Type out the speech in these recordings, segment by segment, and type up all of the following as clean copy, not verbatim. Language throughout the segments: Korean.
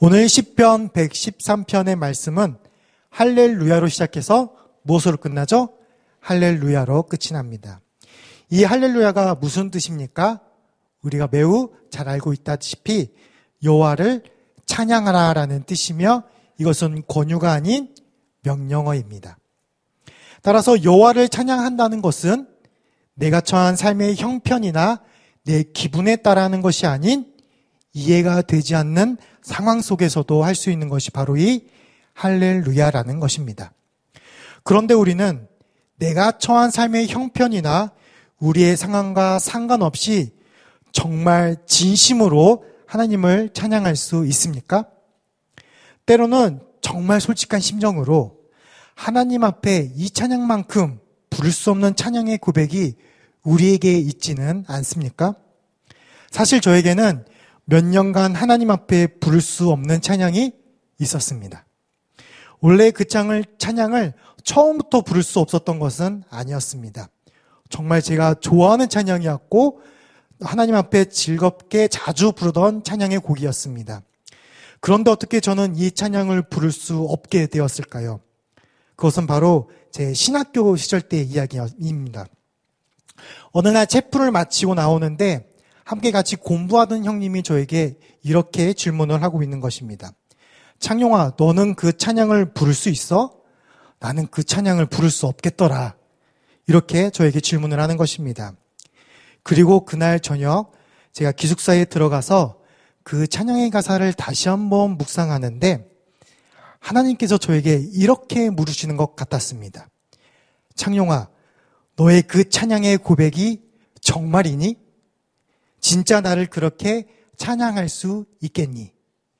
오늘 시편 113편의 말씀은 할렐루야로 시작해서 무엇으로 끝나죠? 할렐루야로 끝이 납니다. 이 할렐루야가 무슨 뜻입니까? 우리가 매우 잘 알고 있다시피 여호와를 찬양하라라는 뜻이며 이것은 권유가 아닌 명령어입니다. 따라서 여호와를 찬양한다는 것은 내가 처한 삶의 형편이나 내 기분에 따라하는 것이 아닌 이해가 되지 않는 상황 속에서도 할 수 있는 것이 바로 이 할렐루야라는 것입니다. 그런데 우리는 내가 처한 삶의 형편이나 우리의 상황과 상관없이 정말 진심으로 하나님을 찬양할 수 있습니까? 때로는 정말 솔직한 심정으로 하나님 앞에 이 찬양만큼 부를 수 없는 찬양의 고백이 우리에게 있지는 않습니까? 사실 저에게는 몇 년간 하나님 앞에 부를 수 없는 찬양이 있었습니다. 원래 그 찬양을 처음부터 부를 수 없었던 것은 아니었습니다. 정말 제가 좋아하는 찬양이었고 하나님 앞에 즐겁게 자주 부르던 찬양의 곡이었습니다. 그런데 어떻게 저는 이 찬양을 부를 수 없게 되었을까요? 그것은 바로 제 신학교 시절 때의 이야기입니다. 어느 날 체프를 마치고 나오는데 함께 같이 공부하던 형님이 저에게 이렇게 질문을 하고 있는 것입니다. 창용아, 너는 그 찬양을 부를 수 있어? 나는 그 찬양을 부를 수 없겠더라. 이렇게 저에게 질문을 하는 것입니다. 그리고 그날 저녁 제가 기숙사에 들어가서 그 찬양의 가사를 다시 한번 묵상하는데 하나님께서 저에게 이렇게 물으시는 것 같았습니다. 창용아, 너의 그 찬양의 고백이 정말이니? 진짜 나를 그렇게 찬양할 수 있겠니?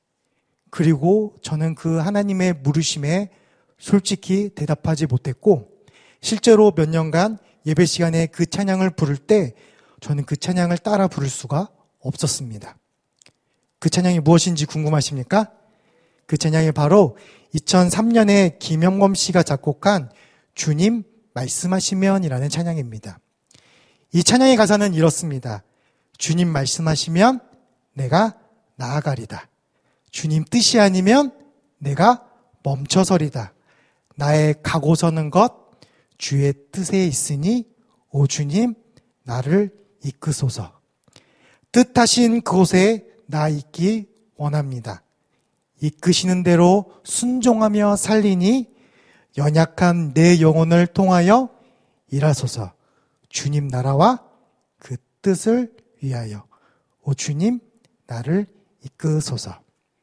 그리고 저는 그 하나님의 물으심에 솔직히 대답하지 못했고 실제로 몇 년간 예배 시간에 그 찬양을 부를 때 저는 그 찬양을 따라 부를 수가 없었습니다. 그 찬양이 무엇인지 궁금하십니까? 그 찬양이 바로 2003년에 김영범 씨가 작곡한 주님 말씀하시면이라는 찬양입니다. 이 찬양의 가사는 이렇습니다. 주님 말씀하시면 내가 나아가리다. 주님 뜻이 아니면 내가 멈춰서리다. 나의 가고 서는 것 주의 뜻에 있으니 오 주님 나를 이끄소서. 뜻하신 그곳에 나 있기 원합니다. 이끄시는 대로 순종하며 살리니 연약한 내 영혼을 통하여 일하소서. 주님 나라와 그 뜻을 위하여 오 주님 나를 이끄소서.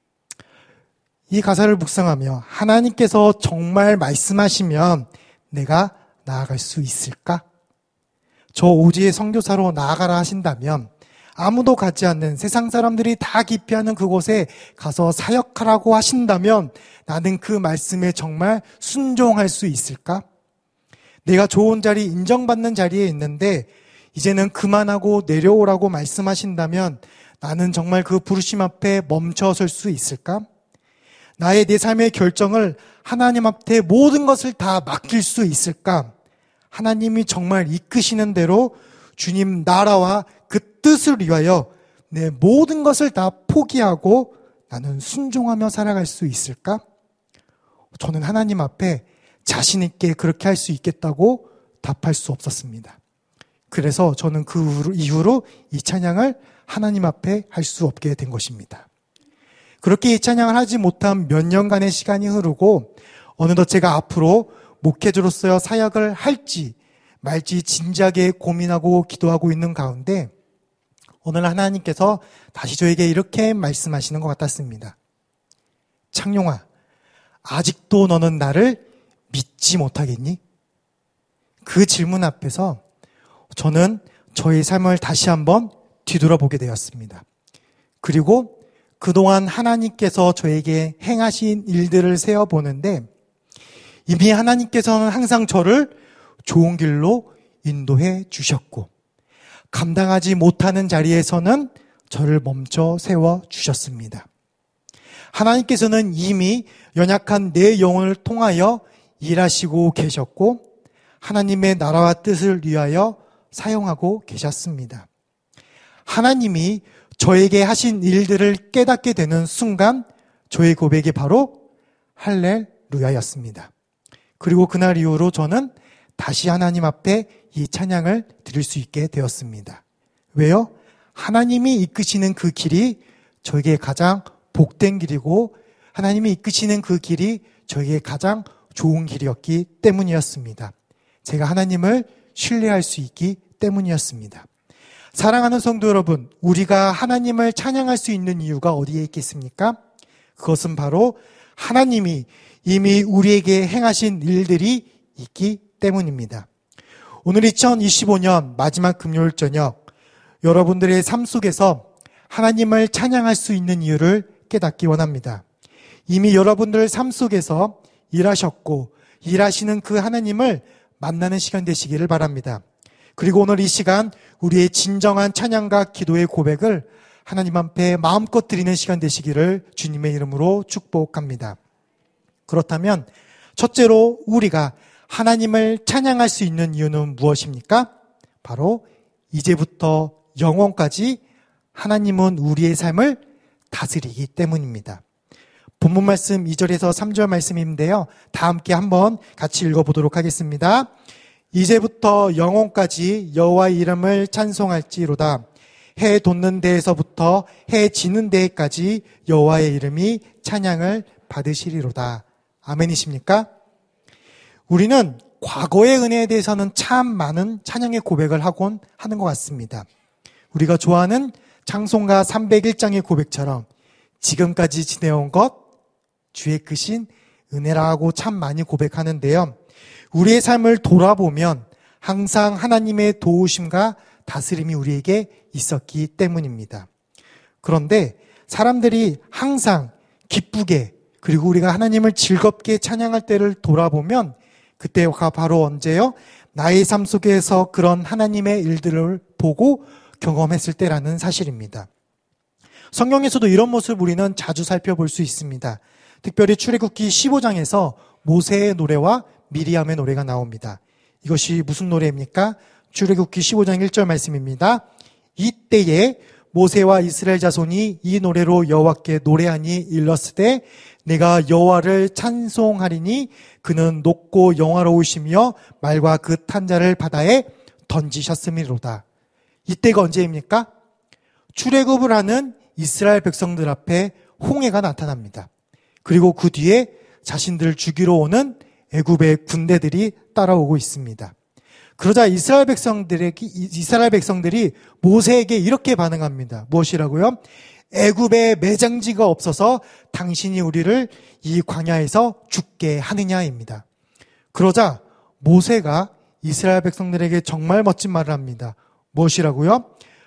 이 가사를 묵상하며 하나님께서 정말 말씀하시면 내가 나아갈 수 있을까? 저 오지의 선교사로 나아가라 하신다면 아무도 가지 않는 세상 사람들이 다 기피하는 그곳에 가서 사역하라고 하신다면 나는 그 말씀에 정말 순종할 수 있을까? 내가 좋은 자리, 인정받는 자리에 있는데 이제는 그만하고 내려오라고 말씀하신다면 나는 정말 그 부르심 앞에 멈춰설 수 있을까? 나의 내 삶의 결정을 하나님 앞에 모든 것을 다 맡길 수 있을까? 하나님이 정말 이끄시는 대로 주님 나라와 그 뜻을 위하여 내 모든 것을 다 포기하고 나는 순종하며 살아갈 수 있을까? 저는 하나님 앞에 자신 있게 그렇게 할 수 있겠다고 답할 수 없었습니다. 그래서 저는 그 이후로 이 찬양을 하나님 앞에 할 수 없게 된 것입니다. 그렇게 이 찬양을 하지 못한 몇 년간의 시간이 흐르고 어느덧 제가 앞으로 목회자로서 사역을 할지 말지 진지하게 고민하고 기도하고 있는 가운데 오늘 하나님께서 다시 저에게 이렇게 말씀하시는 것 같았습니다. 창용아, 아직도 너는 나를 믿지 못하겠니? 그 질문 앞에서 저는 저의 삶을 다시 한번 뒤돌아보게 되었습니다. 그리고 그동안 하나님께서 저에게 행하신 일들을 세어보는데 이미 하나님께서는 항상 저를 좋은 길로 인도해 주셨고 감당하지 못하는 자리에서는 저를 멈춰 세워 주셨습니다. 하나님께서는 이미 연약한 내 영혼을 통하여 일하시고 계셨고 하나님의 나라와 뜻을 위하여 사용하고 계셨습니다. 하나님이 저에게 하신 일들을 깨닫게 되는 순간 저의 고백이 바로 할렐루야였습니다. 그리고 그날 이후로 저는 다시 하나님 앞에 이 찬양을 드릴 수 있게 되었습니다. 왜요? 하나님이 이끄시는 그 길이 저에게 가장 복된 길이고 하나님이 이끄시는 그 길이 저에게 가장 좋은 길이었기 때문이었습니다. 제가 하나님을 신뢰할 수 있기 때문이었습니다. 사랑하는 성도 여러분, 우리가 하나님을 찬양할 수 있는 이유가 어디에 있겠습니까? 그것은 바로 하나님이 이미 우리에게 행하신 일들이 있기 때문입니다. 오늘 2025년 마지막 금요일 저녁, 여러분들의 삶 속에서 하나님을 찬양할 수 있는 이유를 깨닫기 원합니다. 이미 여러분들 삶 속에서 일하셨고 일하시는 그 하나님을 만나는 시간 되시기를 바랍니다. 그리고 오늘 이 시간 우리의 진정한 찬양과 기도의 고백을 하나님 앞에 마음껏 드리는 시간 되시기를 주님의 이름으로 축복합니다. 그렇다면 첫째로 우리가 하나님을 찬양할 수 있는 이유는 무엇입니까? 바로 이제부터 영원까지 하나님은 우리의 삶을 다스리기 때문입니다. 본문 말씀 2절에서 3절 말씀인데요. 다 함께 한번 같이 읽어보도록 하겠습니다. 이제부터 영원까지 여호와의 이름을 찬송할지로다. 해 돋는 데에서부터 해 지는 데까지 여호와의 이름이 찬양을 받으시리로다. 아멘이십니까? 우리는 과거의 은혜에 대해서는 참 많은 찬양의 고백을 하곤 하는 것 같습니다. 우리가 좋아하는 찬송가 301장의 고백처럼 지금까지 지내온 것 주의 크신 은혜라고 참 많이 고백하는데요. 우리의 삶을 돌아보면 항상 하나님의 도우심과 다스림이 우리에게 있었기 때문입니다. 그런데 사람들이 항상 기쁘게 그리고 우리가 하나님을 즐겁게 찬양할 때를 돌아보면 그때가 바로 언제요? 나의 삶 속에서 그런 하나님의 일들을 보고 경험했을 때라는 사실입니다. 성경에서도 이런 모습을 우리는 자주 살펴볼 수 있습니다. 특별히 출애굽기 15장에서 모세의 노래와 미리암의 노래가 나옵니다. 이것이 무슨 노래입니까? 출애굽기 15장 1절 말씀입니다. 이때에 모세와 이스라엘 자손이 이 노래로 여호와께 노래하니 일렀으되 내가 여호와를 찬송하리니 그는 높고 영화로우시며 말과 그 탄자를 바다에 던지셨음이로다. 이때가 언제입니까? 출애굽을 하는 이스라엘 백성들 앞에 홍해가 나타납니다. 그리고 그 뒤에 자신들을 죽이러 오는 애굽의 군대들이 따라오고 있습니다. 그러자 이스라엘 백성들이 모세에게 이렇게 반응합니다. 무엇이라고요? 애굽에 매장지가 없어서 당신이 우리를 이 광야에서 죽게 하느냐입니다. 그러자 모세가 이스라엘 백성들에게 정말 멋진 말을 합니다. 무엇이라고요?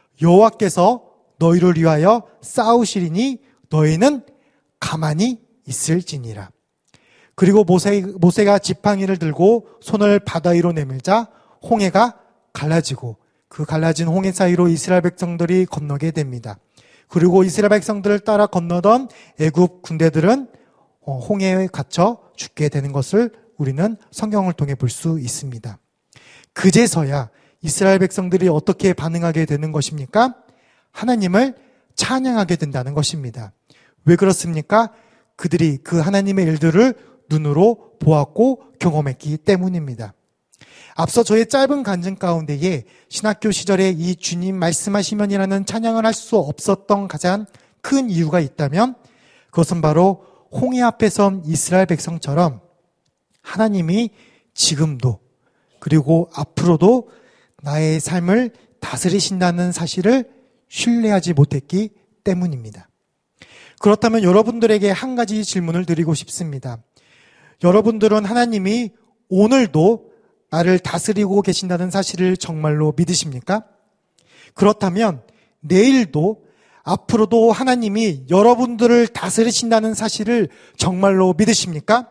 여호와께서 너희를 위하여 싸우시리니 너희는 가만히 있을지니라. 그리고 모세가 지팡이를 들고 손을 바다 위로 내밀자 홍해가 갈라지고 그 갈라진 홍해 사이로 이스라엘 백성들이 건너게 됩니다. 그리고 이스라엘 백성들을 따라 건너던 애굽 군대들은 홍해에 갇혀 죽게 되는 것을 우리는 성경을 통해 볼 수 있습니다. 그제서야 이스라엘 백성들이 어떻게 반응하게 되는 것입니까? 하나님을 찬양하게 된다는 것입니다. 왜 그렇습니까? 그들이 그 하나님의 일들을 눈으로 보았고 경험했기 때문입니다. 앞서 저의 짧은 간증 가운데에 신학교 시절에 이 주님 말씀하시면이라는 찬양을 할 수 없었던 가장 큰 이유가 있다면 그것은 바로 홍해 앞에 선 이스라엘 백성처럼 하나님이 지금도 그리고 앞으로도 나의 삶을 다스리신다는 사실을 신뢰하지 못했기 때문입니다. 그렇다면 여러분들에게 한 가지 질문을 드리고 싶습니다. 여러분들은 하나님이 오늘도 나를 다스리고 계신다는 사실을 정말로 믿으십니까? 그렇다면 내일도 앞으로도 하나님이 여러분들을 다스리신다는 사실을 정말로 믿으십니까?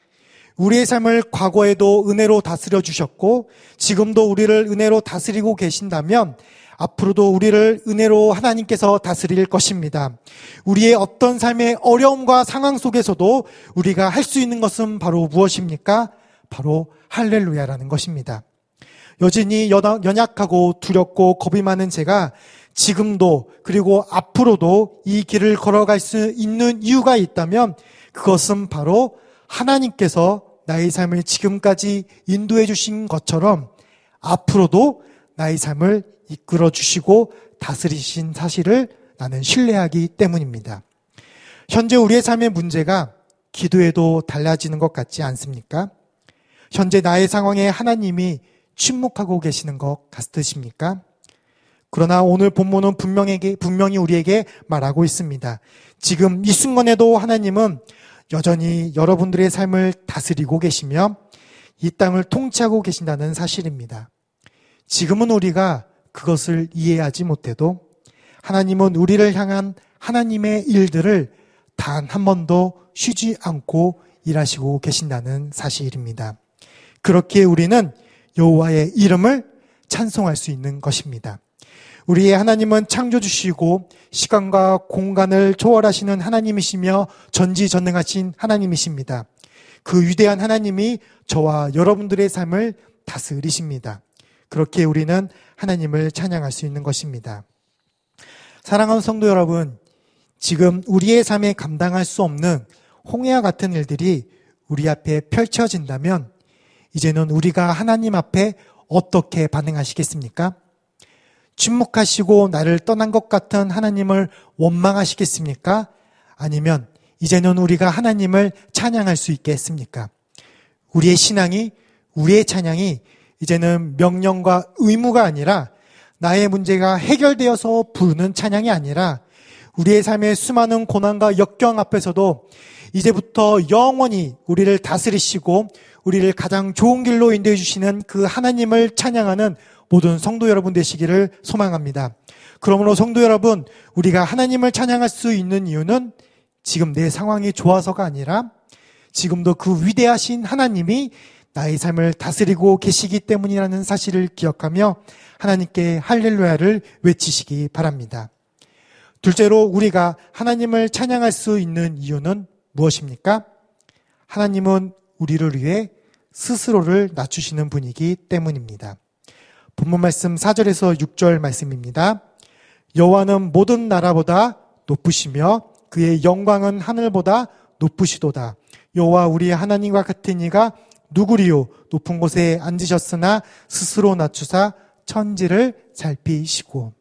우리의 삶을 과거에도 은혜로 다스려 주셨고 지금도 우리를 은혜로 다스리고 계신다면 앞으로도 우리를 은혜로 하나님께서 다스릴 것입니다. 우리의 어떤 삶의 어려움과 상황 속에서도 우리가 할 수 있는 것은 바로 무엇입니까? 바로 할렐루야라는 것입니다. 여전히 연약하고 두렵고 겁이 많은 제가 지금도 그리고 앞으로도 이 길을 걸어갈 수 있는 이유가 있다면 그것은 바로 하나님께서 나의 삶을 지금까지 인도해 주신 것처럼 앞으로도 나의 삶을 이끌어 주시고 다스리신 사실을 나는 신뢰하기 때문입니다. 현재 우리의 삶의 문제가 기도해도 달라지는 것 같지 않습니까? 현재 나의 상황에 하나님이 침묵하고 계시는 것 같으십니까? 그러나 오늘 본문은 분명히 우리에게 말하고 있습니다. 지금 이 순간에도 하나님은 여전히 여러분들의 삶을 다스리고 계시며 이 땅을 통치하고 계신다는 사실입니다. 지금은 우리가 그것을 이해하지 못해도 하나님은 우리를 향한 하나님의 일들을 단 한 번도 쉬지 않고 일하시고 계신다는 사실입니다. 그렇기에 우리는 여호와의 이름을 찬송할 수 있는 것입니다. 우리의 하나님은 창조주시고 시간과 공간을 초월하시는 하나님이시며 전지전능하신 하나님이십니다. 그 위대한 하나님이 저와 여러분들의 삶을 다스리십니다. 그렇게 우리는 하나님을 찬양할 수 있는 것입니다. 사랑하는 성도 여러분, 지금 우리의 삶에 감당할 수 없는 홍해와 같은 일들이 우리 앞에 펼쳐진다면 이제는 우리가 하나님 앞에 어떻게 반응하시겠습니까? 침묵하시고 나를 떠난 것 같은 하나님을 원망하시겠습니까? 아니면 이제는 우리가 하나님을 찬양할 수 있겠습니까? 우리의 신앙이, 우리의 찬양이 이제는 명령과 의무가 아니라 나의 문제가 해결되어서 부르는 찬양이 아니라 우리의 삶의 수많은 고난과 역경 앞에서도 이제부터 영원히 우리를 다스리시고 우리를 가장 좋은 길로 인도해 주시는 그 하나님을 찬양하는 모든 성도 여러분 되시기를 소망합니다. 그러므로 성도 여러분, 우리가 하나님을 찬양할 수 있는 이유는 지금 내 상황이 좋아서가 아니라 지금도 그 위대하신 하나님이 나의 삶을 다스리고 계시기 때문이라는 사실을 기억하며 하나님께 할렐루야를 외치시기 바랍니다. 둘째로 우리가 하나님을 찬양할 수 있는 이유는 무엇입니까? 하나님은 우리를 위해 스스로를 낮추시는 분이기 때문입니다. 본문 말씀 4절에서 6절 말씀입니다. 여호와는 모든 나라보다 높으시며 그의 영광은 하늘보다 높으시도다. 여호와 우리의 하나님과 같은 이가 누구리요? 높은 곳에 앉으셨으나 스스로 낮추사 천지를 살피시고.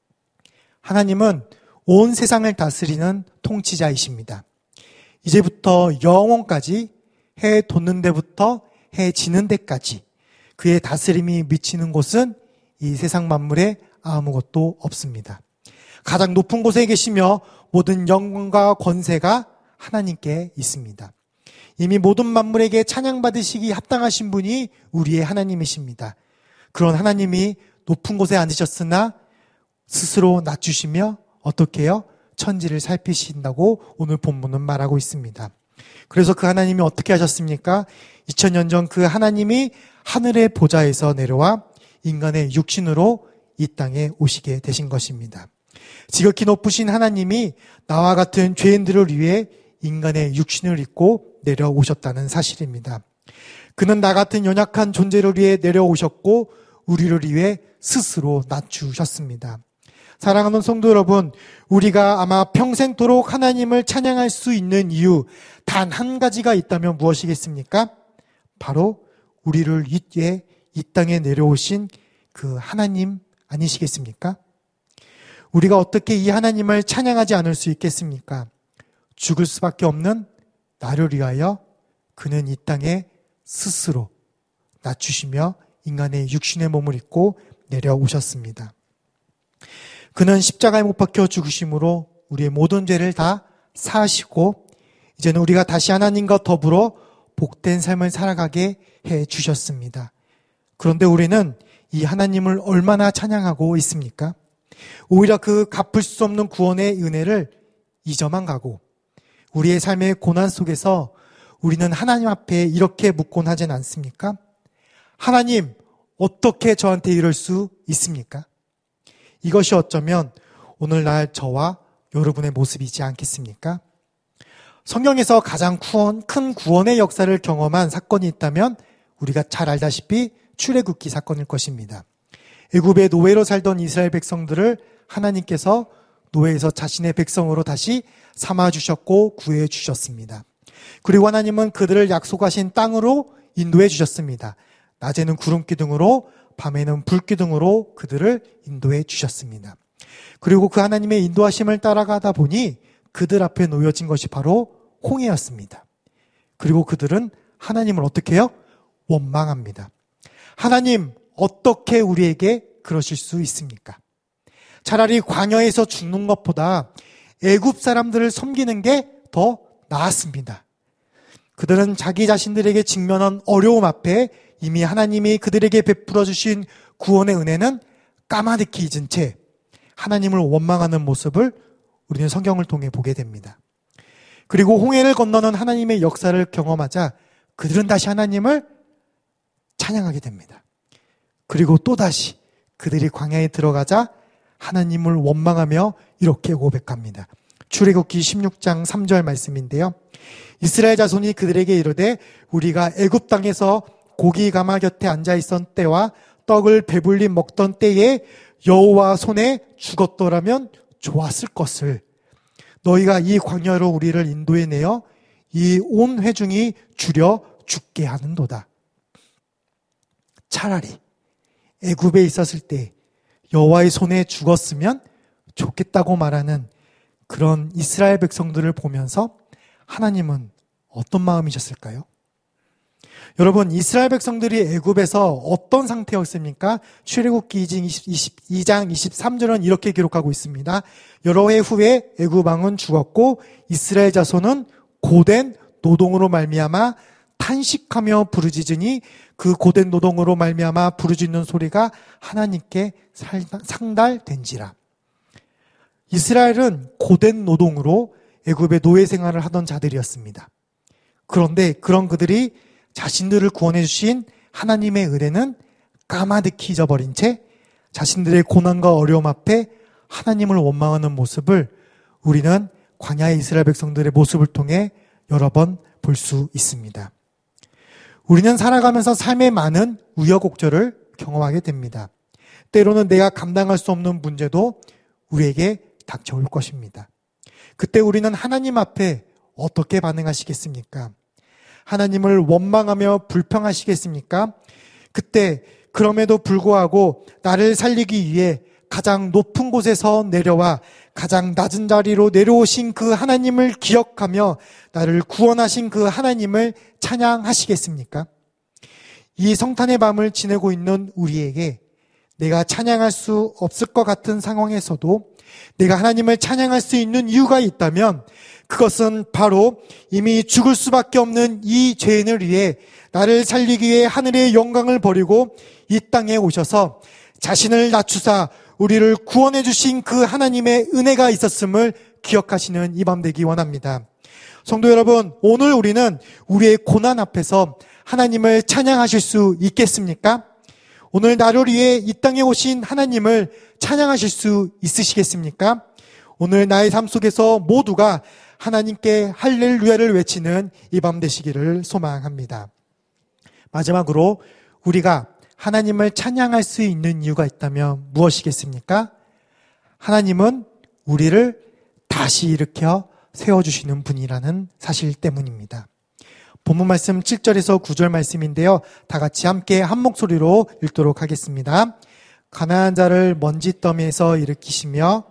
하나님은 온 세상을 다스리는 통치자이십니다. 이제부터 영원까지 해 돋는 데부터 해 지는 데까지 그의 다스림이 미치는 곳은 이 세상 만물에 아무것도 없습니다. 가장 높은 곳에 계시며 모든 영광과 권세가 하나님께 있습니다. 이미 모든 만물에게 찬양받으시기 합당하신 분이 우리의 하나님이십니다. 그런 하나님이 높은 곳에 앉으셨으나 스스로 낮추시며 어떻게 해요? 천지를 살피신다고 오늘 본문은 말하고 있습니다. 그래서 그 하나님이 어떻게 하셨습니까? 2000년 전 그 하나님이 하늘의 보좌에서 내려와 인간의 육신으로 이 땅에 오시게 되신 것입니다. 지극히 높으신 하나님이 나와 같은 죄인들을 위해 인간의 육신을 입고 내려오셨다는 사실입니다. 그는 나 같은 연약한 존재를 위해 내려오셨고 우리를 위해 스스로 낮추셨습니다. 사랑하는 성도 여러분, 우리가 아마 평생토록 하나님을 찬양할 수 있는 이유 단 한 가지가 있다면 무엇이겠습니까? 바로 우리를 위해 이 땅에 내려오신 그 하나님 아니시겠습니까? 우리가 어떻게 이 하나님을 찬양하지 않을 수 있겠습니까? 죽을 수밖에 없는 나를 위하여 그는 이 땅에 스스로 낮추시며 인간의 육신의 몸을 입고 내려오셨습니다. 그는 십자가에 못 박혀 죽으심으로 우리의 모든 죄를 다 사하시고 이제는 우리가 다시 하나님과 더불어 복된 삶을 살아가게 해 주셨습니다. 그런데 우리는 이 하나님을 얼마나 찬양하고 있습니까? 오히려 그 갚을 수 없는 구원의 은혜를 잊어만 가고 우리의 삶의 고난 속에서 우리는 하나님 앞에 이렇게 묻곤 하진 않습니까? 하나님, 어떻게 저한테 이럴 수 있습니까? 이것이 어쩌면 오늘날 저와 여러분의 모습이지 않겠습니까? 성경에서 가장 큰 구원의 역사를 경험한 사건이 있다면 우리가 잘 알다시피 출애굽기 사건일 것입니다. 애굽의 노예로 살던 이스라엘 백성들을 하나님께서 노예에서 자신의 백성으로 다시 삼아주셨고 구해주셨습니다. 그리고 하나님은 그들을 약속하신 땅으로 인도해 주셨습니다. 낮에는 구름 기둥으로 밤에는 불 기둥으로 그들을 인도해 주셨습니다. 그리고 그 하나님의 인도하심을 따라가다 보니 그들 앞에 놓여진 것이 바로 홍해였습니다. 그리고 그들은 하나님을 어떻게 해요? 원망합니다. 하나님, 어떻게 우리에게 그러실 수 있습니까? 차라리 광야에서 죽는 것보다 애굽 사람들을 섬기는 게 더 나았습니다. 그들은 자기 자신들에게 직면한 어려움 앞에 이미 하나님이 그들에게 베풀어 주신 구원의 은혜는 까마득히 잊은 채 하나님을 원망하는 모습을 우리는 성경을 통해 보게 됩니다. 그리고 홍해를 건너는 하나님의 역사를 경험하자 그들은 다시 하나님을 찬양하게 됩니다. 그리고 또다시 그들이 광야에 들어가자 하나님을 원망하며 이렇게 고백합니다. 출애굽기 16장 3절 말씀인데요. 이스라엘 자손이 그들에게 이르되 우리가 애굽 땅에서 고기 가마 곁에 앉아 있던 때와 떡을 배불리 먹던 때에 여호와 손에 죽었더라면 좋았을 것을 너희가 이 광야로 우리를 인도해 내어 이 온 회중이 줄여 죽게 하는도다. 차라리 애굽에 있었을 때 여호와의 손에 죽었으면 좋겠다고 말하는 그런 이스라엘 백성들을 보면서 하나님은 어떤 마음이셨을까요? 여러분, 이스라엘 백성들이 애굽에서 어떤 상태였습니까? 출애굽기 2장 23절은 이렇게 기록하고 있습니다. 여러 해 후에 애굽 왕은 죽었고 이스라엘 자손은 고된 노동으로 말미암아 탄식하며 부르짖으니 그 고된 노동으로 말미암아 부르짖는 소리가 하나님께 상달된지라. 이스라엘은 고된 노동으로 애굽의 노예 생활을 하던 자들이었습니다. 그런데 그런 그들이 자신들을 구원해 주신 하나님의 은혜는 까마득히 잊어버린 채 자신들의 고난과 어려움 앞에 하나님을 원망하는 모습을 우리는 광야의 이스라엘 백성들의 모습을 통해 여러 번 볼 수 있습니다. 우리는 살아가면서 삶의 많은 우여곡절을 경험하게 됩니다. 때로는 내가 감당할 수 없는 문제도 우리에게 닥쳐올 것입니다. 그때 우리는 하나님 앞에 어떻게 반응하시겠습니까? 하나님을 원망하며 불평하시겠습니까? 그때 그럼에도 불구하고 나를 살리기 위해 가장 높은 곳에서 내려와 가장 낮은 자리로 내려오신 그 하나님을 기억하며 나를 구원하신 그 하나님을 찬양하시겠습니까? 이 성탄의 밤을 지내고 있는 우리에게 내가 찬양할 수 없을 것 같은 상황에서도 내가 하나님을 찬양할 수 있는 이유가 있다면 그것은 바로 이미 죽을 수밖에 없는 이 죄인을 위해 나를 살리기 위해 하늘의 영광을 버리고 이 땅에 오셔서 자신을 낮추사 우리를 구원해 주신 그 하나님의 은혜가 있었음을 기억하시는 이 밤 되기 원합니다. 성도 여러분, 오늘 우리는 우리의 고난 앞에서 하나님을 찬양하실 수 있겠습니까? 오늘 나를 위해 이 땅에 오신 하나님을 찬양하실 수 있으시겠습니까? 오늘 나의 삶 속에서 모두가 하나님께 할렐루야를 외치는 이 밤 되시기를 소망합니다. 마지막으로 우리가 하나님을 찬양할 수 있는 이유가 있다면 무엇이겠습니까? 하나님은 우리를 다시 일으켜 세워주시는 분이라는 사실 때문입니다. 본문 말씀 7절에서 9절 말씀인데요. 다 같이 함께 한 목소리로 읽도록 하겠습니다. 가난한 자를 먼지더미에서 일으키시며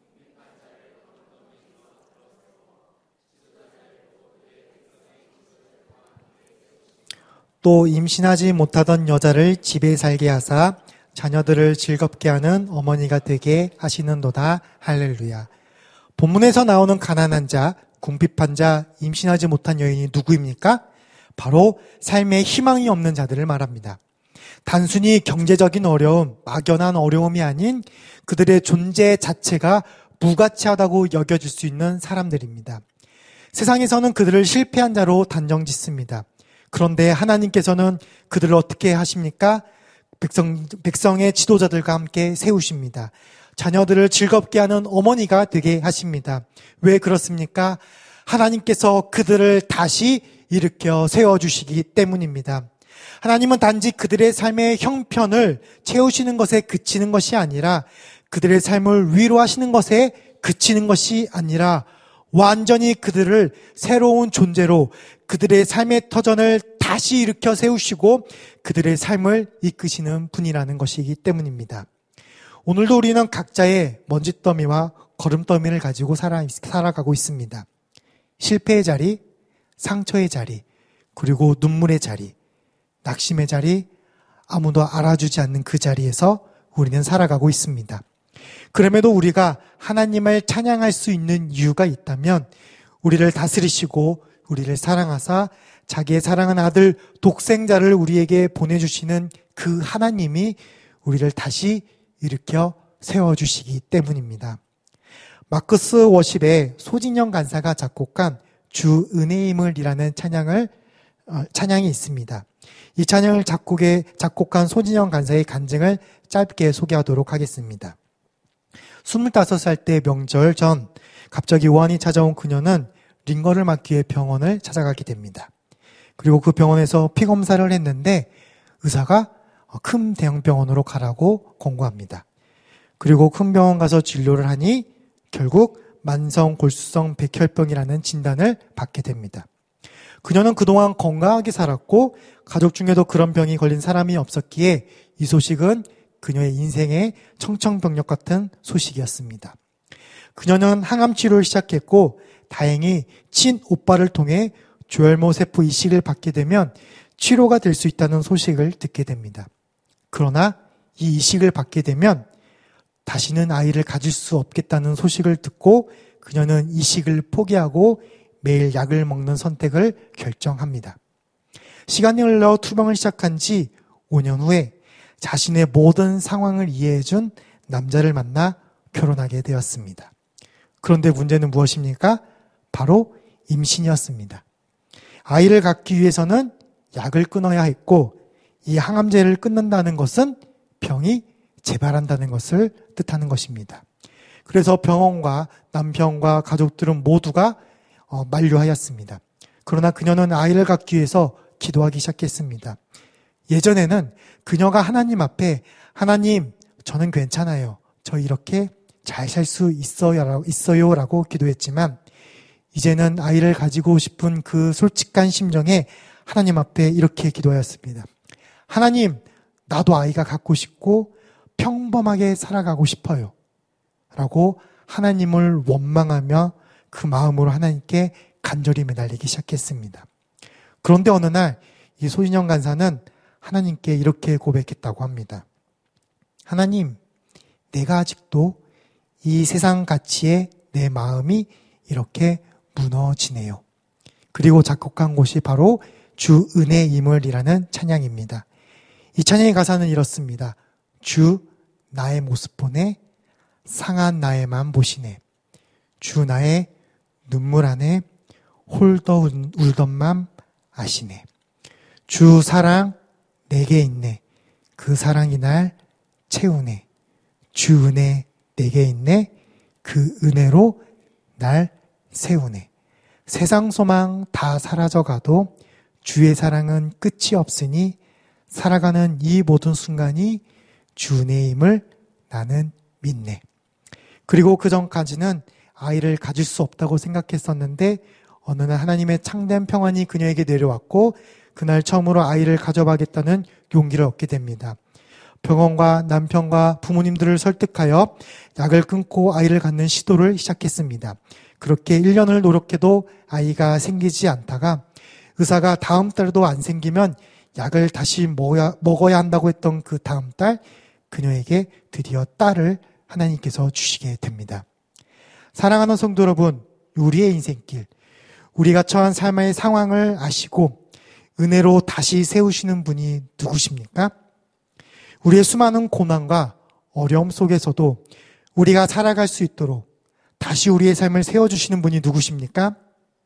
또 임신하지 못하던 여자를 집에 살게 하사 자녀들을 즐겁게 하는 어머니가 되게 하시는도다. 할렐루야. 본문에서 나오는 가난한 자, 궁핍한 자, 임신하지 못한 여인이 누구입니까? 바로 삶에 희망이 없는 자들을 말합니다. 단순히 경제적인 어려움, 막연한 어려움이 아닌 그들의 존재 자체가 무가치하다고 여겨질 수 있는 사람들입니다. 세상에서는 그들을 실패한 자로 단정짓습니다. 그런데 하나님께서는 그들을 어떻게 하십니까? 백성의 지도자들과 함께 세우십니다. 자녀들을 즐겁게 하는 어머니가 되게 하십니다. 왜 그렇습니까? 하나님께서 그들을 다시 일으켜 세워주시기 때문입니다. 하나님은 단지 그들의 삶의 형편을 채우시는 것에 그치는 것이 아니라 그들의 삶을 위로하시는 것에 그치는 것이 아니라 완전히 그들을 새로운 존재로 그들의 삶의 터전을 다시 일으켜 세우시고 그들의 삶을 이끄시는 분이라는 것이기 때문입니다. 오늘도 우리는 각자의 먼지더미와 거름더미를 가지고 살아가고 있습니다. 실패의 자리, 상처의 자리, 그리고 눈물의 자리, 낙심의 자리, 아무도 알아주지 않는 그 자리에서 우리는 살아가고 있습니다. 그럼에도 우리가 하나님을 찬양할 수 있는 이유가 있다면 우리를 다스리시고 우리를 사랑하사 자기의 사랑하는 아들 독생자를 우리에게 보내주시는 그 하나님이 우리를 다시 일으켜 세워주시기 때문입니다. 마크스 워십의 소진영 간사가 작곡한 주 은혜임을이라는 찬양이 있습니다. 이 찬양을 작곡한 소진영 간사의 간증을 짧게 소개하도록 하겠습니다. 25살 때 명절 전 갑자기 우환이 찾아온 그녀는 링거를 맞기 위해 병원을 찾아가게 됩니다. 그리고 그 병원에서 피 검사를 했는데 의사가 큰 대형 병원으로 가라고 권고합니다. 그리고 큰 병원 가서 진료를 하니 결국 만성 골수성 백혈병이라는 진단을 받게 됩니다. 그녀는 그동안 건강하게 살았고 가족 중에도 그런 병이 걸린 사람이 없었기에 이 소식은 그녀의 인생의 청천벽력 같은 소식이었습니다. 그녀는 항암 치료를 시작했고 다행히 친오빠를 통해 조혈모 세포 이식을 받게 되면 치료가 될 수 있다는 소식을 듣게 됩니다. 그러나 이 이식을 받게 되면 다시는 아이를 가질 수 없겠다는 소식을 듣고 그녀는 이식을 포기하고 매일 약을 먹는 선택을 결정합니다. 시간이 흘러 투병을 시작한 지 5년 후에 자신의 모든 상황을 이해해준 남자를 만나 결혼하게 되었습니다. 그런데 문제는 무엇입니까? 바로 임신이었습니다. 아이를 갖기 위해서는 약을 끊어야 했고 이 항암제를 끊는다는 것은 병이 재발한다는 것을 뜻하는 것입니다. 그래서 병원과 남편과 가족들은 모두가 만류하였습니다. 그러나 그녀는 아이를 갖기 위해서 기도하기 시작했습니다. 예전에는 그녀가 하나님 앞에 하나님 저는 괜찮아요. 저 이렇게 잘 살 수 있어요 라고 기도했지만 이제는 아이를 가지고 싶은 그 솔직한 심정에 하나님 앞에 이렇게 기도하였습니다. 하나님 나도 아이가 갖고 싶고 평범하게 살아가고 싶어요 라고 하나님을 원망하며 그 마음으로 하나님께 간절히 매달리기 시작했습니다. 그런데 어느 날 이 소진영 간사는 하나님께 이렇게 고백했다고 합니다. 하나님, 내가 아직도 이 세상 가치에 내 마음이 이렇게 무너지네요. 그리고 작곡한 곳이 바로 주 은혜임을이라는 찬양입니다. 이 찬양의 가사는 이렇습니다. 주 나의 모습 보네 상한 나의 맘 보시네. 주 나의 눈물 안에 홀더 울던 맘 아시네. 주 사랑 내게 있네. 그 사랑이 날 채우네. 주 은혜 내게 있네. 그 은혜로 날 세우네. 세상 소망 다 사라져가도 주의 사랑은 끝이 없으니 살아가는 이 모든 순간이 주 은혜임을 나는 믿네. 그리고 그 전까지는 아이를 가질 수 없다고 생각했었는데 어느 날 하나님의 참된 평안이 그녀에게 내려왔고 그날 처음으로 아이를 가져가겠다는 용기를 얻게 됩니다. 병원과 남편과 부모님들을 설득하여 약을 끊고 아이를 갖는 시도를 시작했습니다. 그렇게 1년을 노력해도 아이가 생기지 않다가 의사가 다음 달도 안 생기면 약을 다시 먹어야 한다고 했던 그 다음 달 그녀에게 드디어 딸을 하나님께서 주시게 됩니다. 사랑하는 성도 여러분, 우리의 인생길, 우리가 처한 삶의 상황을 아시고 은혜로 다시 세우시는 분이 누구십니까? 우리의 수많은 고난과 어려움 속에서도 우리가 살아갈 수 있도록 다시 우리의 삶을 세워주시는 분이 누구십니까?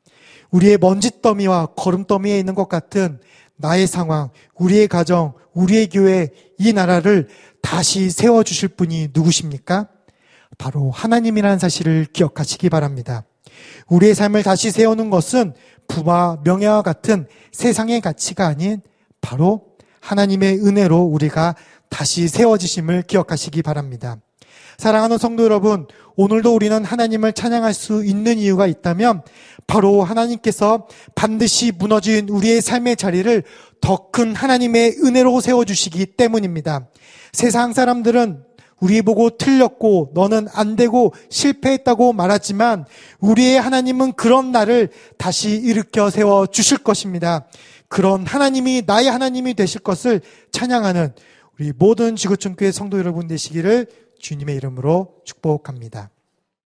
우리의 먼지더미와 거름더미에 있는 것 같은 나의 상황, 우리의 가정, 우리의 교회, 이 나라를 다시 세워주실 분이 누구십니까? 바로 하나님이라는 사실을 기억하시기 바랍니다. 우리의 삶을 다시 세우는 것은 부와 명예와 같은 세상의 가치가 아닌 바로 하나님의 은혜로 우리가 다시 세워지심을 기억하시기 바랍니다. 사랑하는 성도 여러분, 오늘도 우리는 하나님을 찬양할 수 있는 이유가 있다면 바로 하나님께서 반드시 무너진 우리의 삶의 자리를 더 큰 하나님의 은혜로 세워주시기 때문입니다. 세상 사람들은 우리 보고 틀렸고 너는 안 되고 실패했다고 말하지만 우리의 하나님은 그런 나를 다시 일으켜 세워 주실 것입니다. 그런 하나님이 나의 하나님이 되실 것을 찬양하는 우리 모든 지구촌교회 성도 여러분 되시기를 주님의 이름으로 축복합니다.